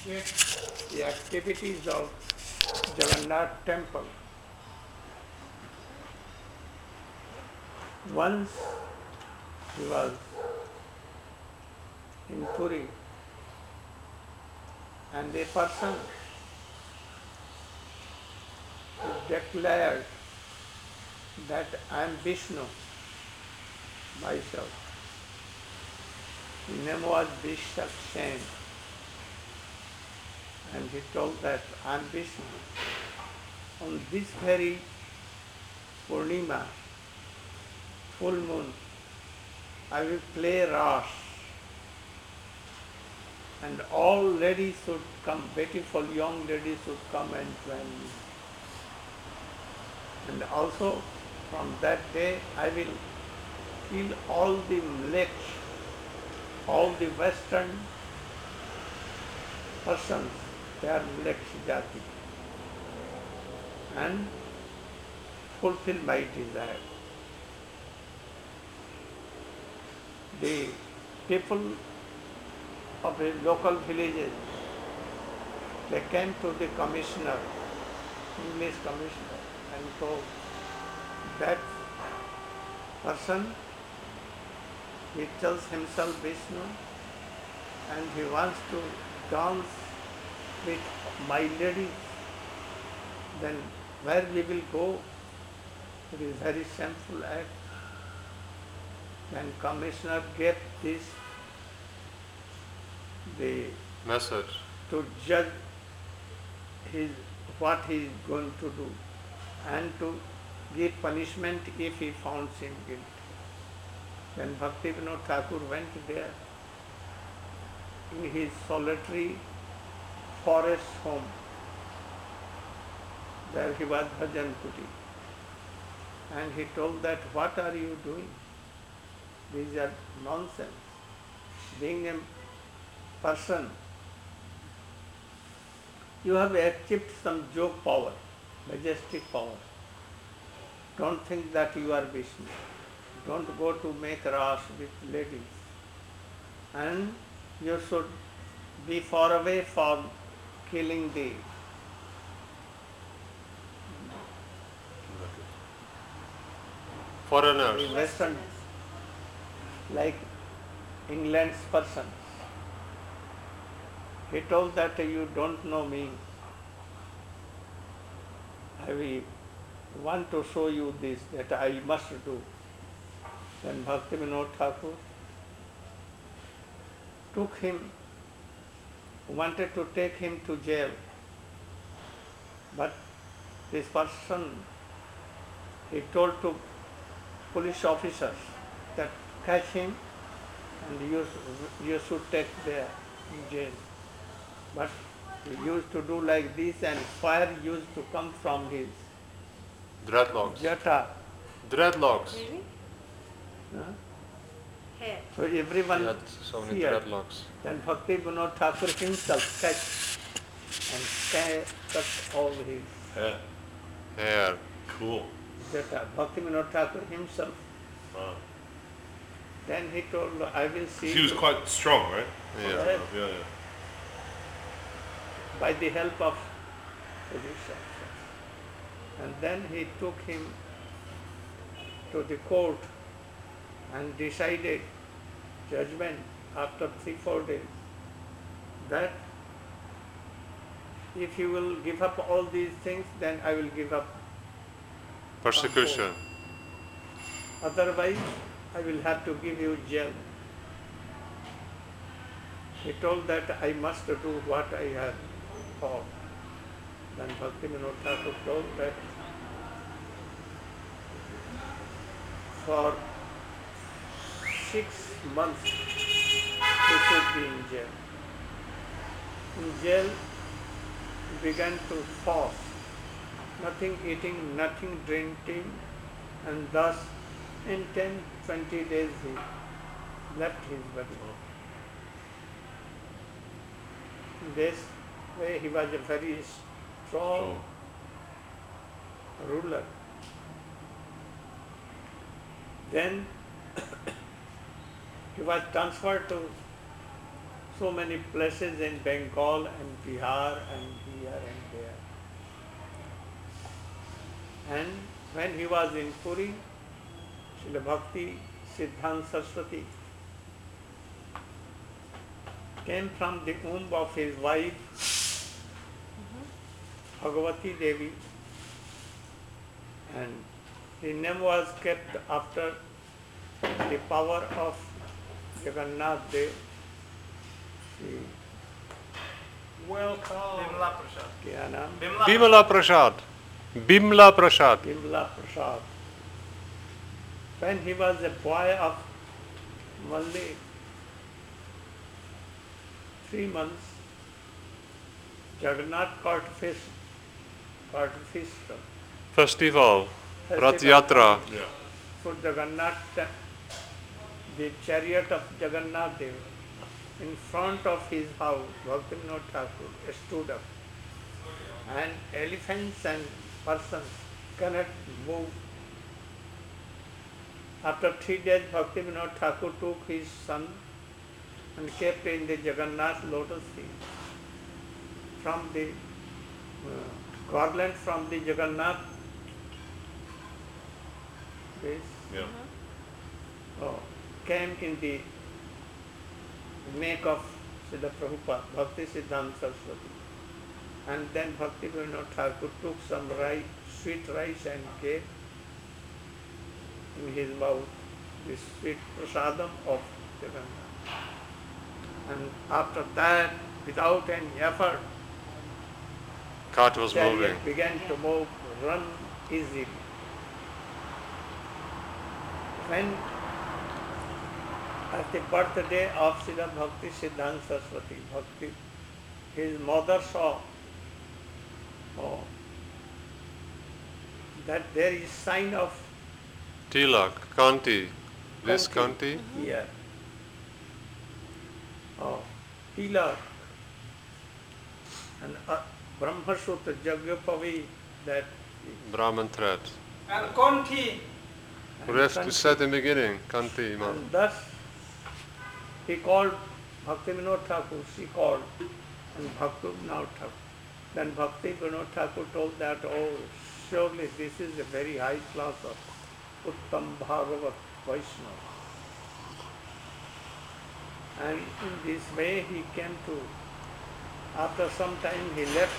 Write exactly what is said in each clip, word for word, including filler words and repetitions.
appreciate the activities of Jagannath temple. Once he was in Puri and a person declared that I am Vishnu myself. His name was Vishakshen, and he told that I am Vishnu. On this very Purnima, full moon, I will play Ras, and all ladies should come, beautiful young ladies should come and join me. And also from that day I will kill all the Mleks, all the Western persons, they are Mleks Jati, and fulfill my desire. The people of the local villages, they came to the commissioner, English commissioner, and told that person, he tells himself Vishnu and he wants to dance with my lady, then where we will go? It is very shameful act. Then commissioner gave this the message to judge his what he is going to do and to give punishment if he found him guilty. Then Bhaktivinoda Thakur went there in his solitary forest home. There he was Bhajan Kuti. And he told that, what are you doing? These are nonsense. Being a person, you have achieved some joke power, majestic power. Don't think that you are Vishnu. Don't go to make ras with ladies. And you should be far away from killing the foreigners. the Western, like England's persons. He told that you don't know me. I will want to show you this, that I must do. Then Bhaktivinoda Thakur took him, wanted to take him to jail. But this person, he told to police officers that catch him and you, you should take there in jail. But he used to do like this and fire used to come from his Dreadlocks. jata. Dreadlocks. Really? Huh? Hair. So everyone He had so many feared. dreadlocks. Then Bhakti Vinod Thakur himself catch and ca- cut all his Yeah. Hair. Cool. jata. Bhakti Vinod Thakur himself. Wow. Then he told, I will see He was you quite strong, right? Yeah. Right. Yeah, yeah. by the help of police officers. And then he took him to the court and decided judgment after three, four days that if you will give up all these things, then I will give up. Persecution. Otherwise, I will have to give you jail. He told that I must do what I have thought. Then Bhakti Vinod Thakur told that for six months he should be in jail. In jail, he began to fast, nothing eating, nothing drinking, and thus in ten, twenty days he left his body. This way he was a very strong ruler. Then he was transferred to so many places in Bengal and Bihar and here and there. And when he was in Puri, Srila Bhakti Siddhanta Saraswati came from the womb of his wife Bhagavati Devi, and his name was kept after the power of Jagannath Dev. See, Welcome. Bimla Prasad. क्या नाम? Bimla Prasad. Bimla Prasad. Bimla Prasad. When he was a boy of only three months, Jagannath caught fish, caught fish. Festival. Festival. Rath Yatra. Yeah. So Jagannath, the chariot of Jagannath Dev, in front of his house, Bhaktivinoda Thakur stood up, and elephants and persons cannot move. After three days, Bhaktivinoda Thakur took his son and kept in the Jagannath lotus feet. From the uh, garland from the Jagannath, this Yeah. oh, came in the neck of Srila Prabhupada, Bhakti Siddhanta Saraswati. And then Bhakti Vinod Thakur took some rice, sweet rice and gave in his mouth this sweet prasadam of Jagannath. And after that, without any effort, Cart was moving. chariot began to move, run easily. When at the birthday of Srila Bhakti Siddhanta Saraswati, Bhakti, his mother saw oh, that there is sign of Tilak. Kanti. This Kanti. Kanti. here. Oh, Tilak and uh, Brahmasutra Jagyapavi, that Brahman thread. And Conti. and Rest Kanti. is said in the beginning. Kanti. Ma. And thus he called Bhakti Vinod Thakur, she called, and Bhakti Vinod Thakur. Then Bhakti Vinod Thakur told that, oh, surely this is a very high class of Uttam Bhagavat Vaishnava. And in this way he came to, after some time he left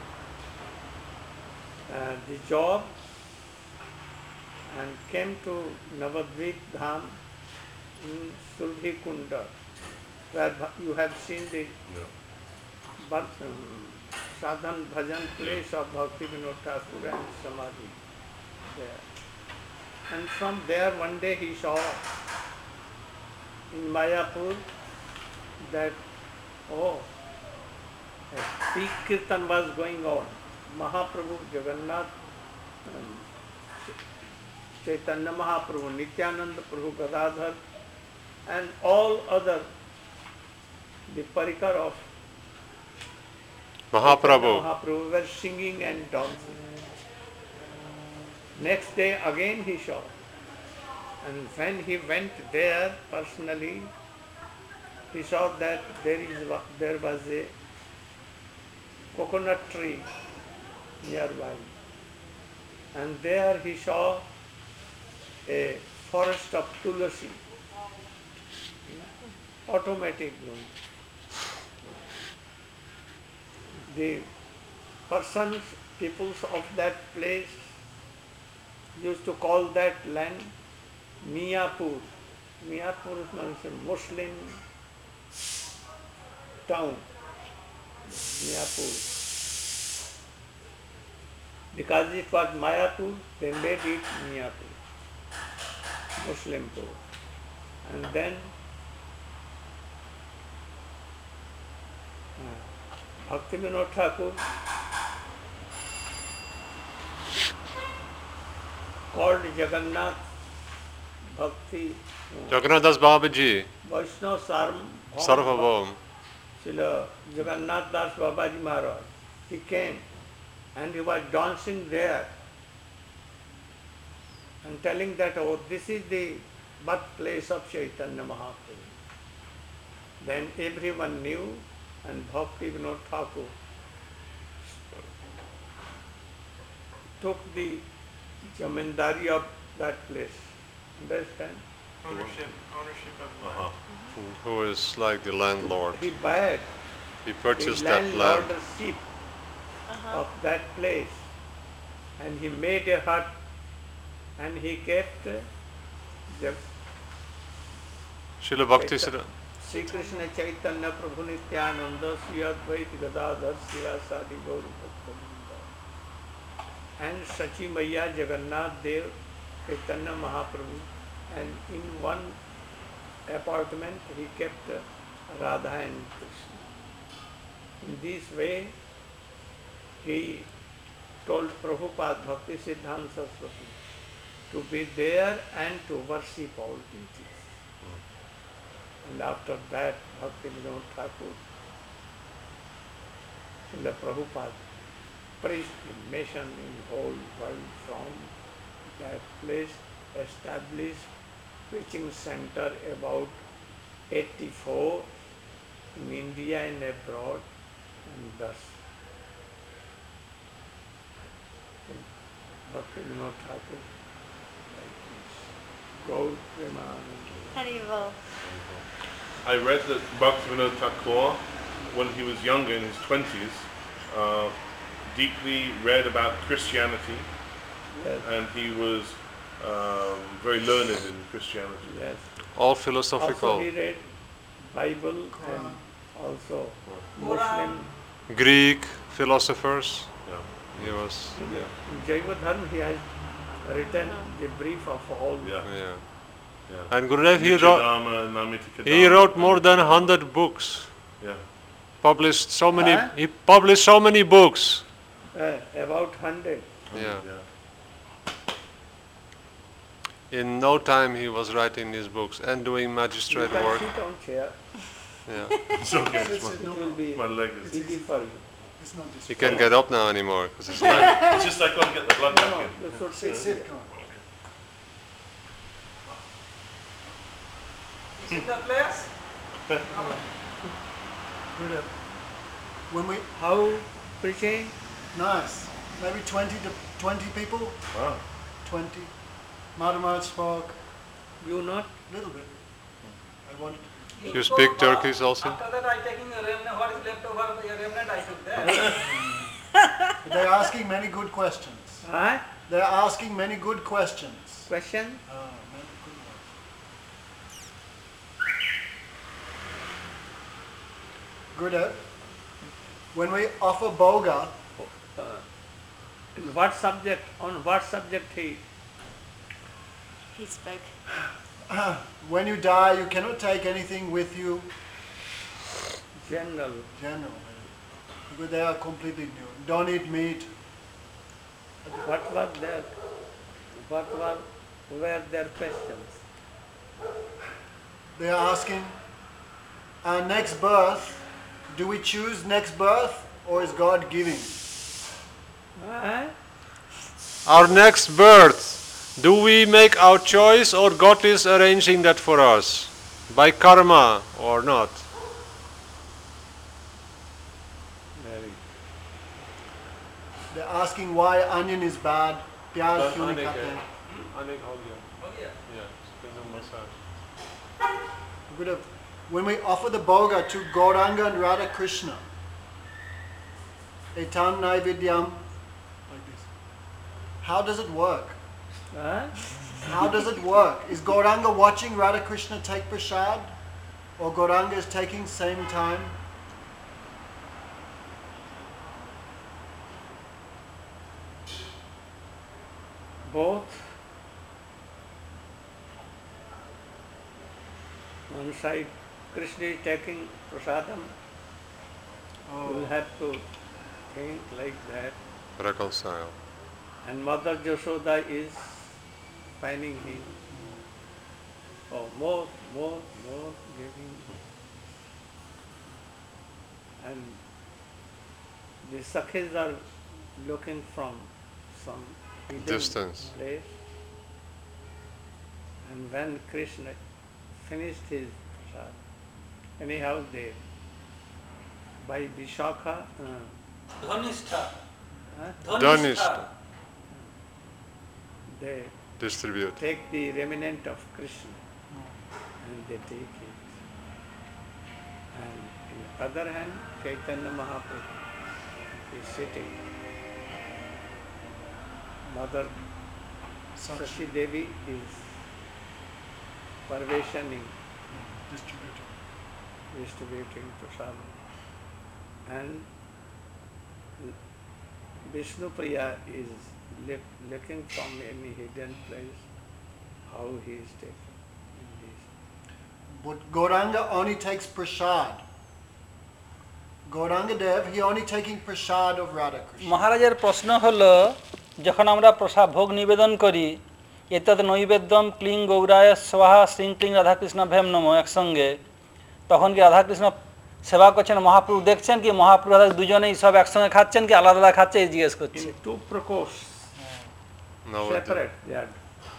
uh, the job and came to Navadvip Dham in Sulbhi Kunda, where you have seen the birth, um, sadhan bhajan place of Bhakti Vinod Thakur and Samadhi there. And from there one day he saw in Mayapur that, oh, a peak kirtan was going on. Mahaprabhu, Jagannath, um, Chaitanya Mahaprabhu, Nityananda Prabhu, Gadadhar, and all other, the parikar of Mahaprabhu. Mahaprabhu were singing and dancing. Next day again he saw. And when he went there personally, he saw that there is there was a coconut tree nearby. And there he saw a forest of tulasi, automatic bloom. The persons, peoples of that place used to call that land Miapur. Miapur means a Muslim town. Miapur. Because it was Mayapur, they made it Miapur, Muslim Pur. And then uh, Bhakti Vinod Thakur called Jagannath Bhakti uh, Jagannath Das Babaji. Vaishnava Sarvam Sarvabhaum. Srila Jagannath Das Babaji Maharaj. He came and he was dancing there and telling that, oh, this is the birthplace of Chaitanya Mahaprabhu. Then everyone knew, and Bhakti Vinod Thakur took the jamindari of that place. Understand? Ownership, ownership of land. Uh-huh. Who is like the landlord. He bought He the purchased that land. landlordship Uh-huh. of that place, and he made a hut, and he kept the Srila Bhakti Siddhanta. Sri Krishna Chaitanya Prabhu Nityananda Sri Advaita Gadadhar Srivasadi Gauri Bhaktivinoda and Sachi Maya Jagannath Dev Chaitanya Mahaprabhu, and in one apartment he kept Radha and Krishna. In this way he told Prabhupada Bhakti Siddhanta Saraswati to be there and to worship all deities. And after that, Bhakti Vinod Thakur, Srila Prabhupada preached the mission in the whole world from that place, established preaching center about eighty-four in India and abroad, and thus Bhakti Vinod Thakur, like this, Gaur Premanand. Haribol. I read that Bhaktivinoda Thakur, when he was younger, in his twenties, uh, deeply read about Christianity, Yes, and he was um, very learned in Christianity. yes. All Also philosophical. he read Bible and also Muslim. Greek philosophers. Yeah. He was, In Jaiva Dharma he has written the brief of all. Yeah. yeah. Yeah. And Gurudev, he wrote, Nityanama, Namitika he Dharma. wrote more than a hundred books. Yeah. Published so many, Huh? he published so many books. Uh, about hundred. Yeah. Yeah. In no time he was writing his books and doing You magistrate can work. sit on chair. Yeah. It's okay. It's- It's it's my, It will be my leg is. easy for you. It's not this. He can't get up now anymore because his leg. It's just like going to get the blood No, back no, in. you should Sit, sit. sit, come on. This is the place. Good. When we, How preaching? nice. Maybe twenty to twenty people. Wow. Twenty. Madhamat spoke You not? a little bit. I wanted. You speak Turkish also? After that I taking a remnant, what is left over of your remnant I took that. But they're asking many good questions. Huh? They're asking many good questions. Question? Ah, many good ones. Gurudev, when we offer boga, Uh, in what subject? On what subject he? He spoke. when you die, you cannot take anything with you. General. General, because they are completely new. Don't eat meat. What was their? What were were their questions? They are asking, our next birth, do we choose next birth or is God giving? Huh? Our next birth, do we make our choice or God is arranging that for us? By karma or not? Very. They're asking why onion is bad. प्याज क्यों नहीं खाते हैं? Good. When we offer the boga to Gauranga and Radha Krishna, etam naividyam, like this. How does it work? Huh? How does it work? Is Gauranga watching Radha Krishna take prasad, or Gauranga is taking same time? Both. One side, Krishna is taking prasadam. You will have to think like that. Reconcile. And Mother Jashoda is finding him. Oh, more, more, more giving. And the Sakhis are looking from some hidden Distance. place. And when Krishna finished his prasad, Anyhow, they by Vishakha, uh, Dhanistha. huh, Dhanistha. they Distribute. take the remnant of Krishna and they take it. And in the other hand, Chaitanya Mahaprabhu is sitting. Mother Sashi Devi is parvationing, Distributor. distributing prasadam. And Vishnu Priya is look, looking from any hidden place how he is taken in this. But Gauranga only takes prasad. Gauranga Dev, he only taking prasad of Radha Krishna. মহারাজের প্রশ্ন হলো যখন আমরা প্রসাদ ভোগ নিবেদন করি এতদ নৈবেদ্যম ক্লিং গৌরায় স্বাহা শ্রীং ক্লিং রাধাকৃষ্ণ ভেম নম একসঙ্গে তখন কি রাধাকৃষ্ণ সেবা করছেন মহাপ্রভু দেখছেন কি মহাপ্রভু রাধা দুজনেই সব একসঙ্গে খাচ্ছেন কি আলাদা আলাদা খাচ্ছে এই জিজ্ঞেস করছে In two prakosts, No, separate they are.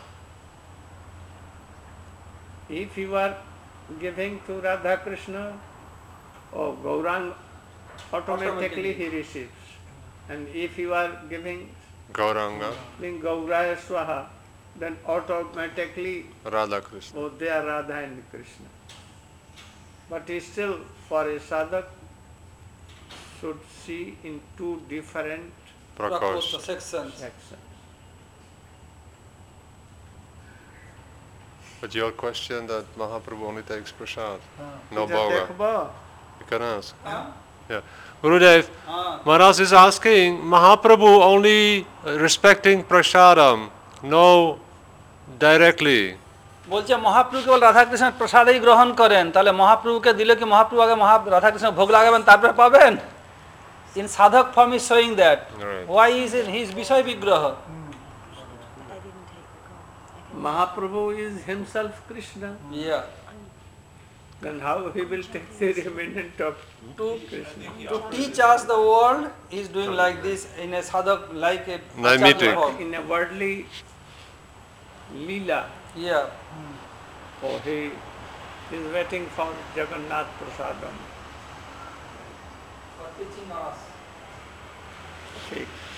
If you are giving to Radha Krishna, or Gaurang, automatically he receives. And if you are giving Gauranga, in Gauraya Swaha, then automatically Radha Krishna. both they are Radha and Krishna. But still, for a sadhak, should see in two different Prakash. sections. sections. But your question that Mahaprabhu only takes prasad, no Just bhoga. dekho, You can ask. Huh? Yeah. Gurudev, Ah. Maharaj is asking, Mahaprabhu only respecting prasadam, no directly. বলছে মহাপ্রভু কেবল রাধাকৃষ্ণের প্রসাদেই গ্রহণ করেন তাহলে মহাপ্রভুকে দিলে কি মহাপ্রভু আগে মহা রাধাকৃষ্ণ ভোগ লাগাবেন তারপরে পাবেন ইন সাধক form is showing that Right. Why is in his বিষয় বিগ্রহ I didn't take the call. Mahaprabhu is himself Krishna. Yeah Then how he will take the remnant of to Krishna? to teach us the world he is doing like this in a sadhak like a Naimitic. In a worldly lila, yeah oh, he is waiting for Jagannath Prasadam. for teaching us Okay.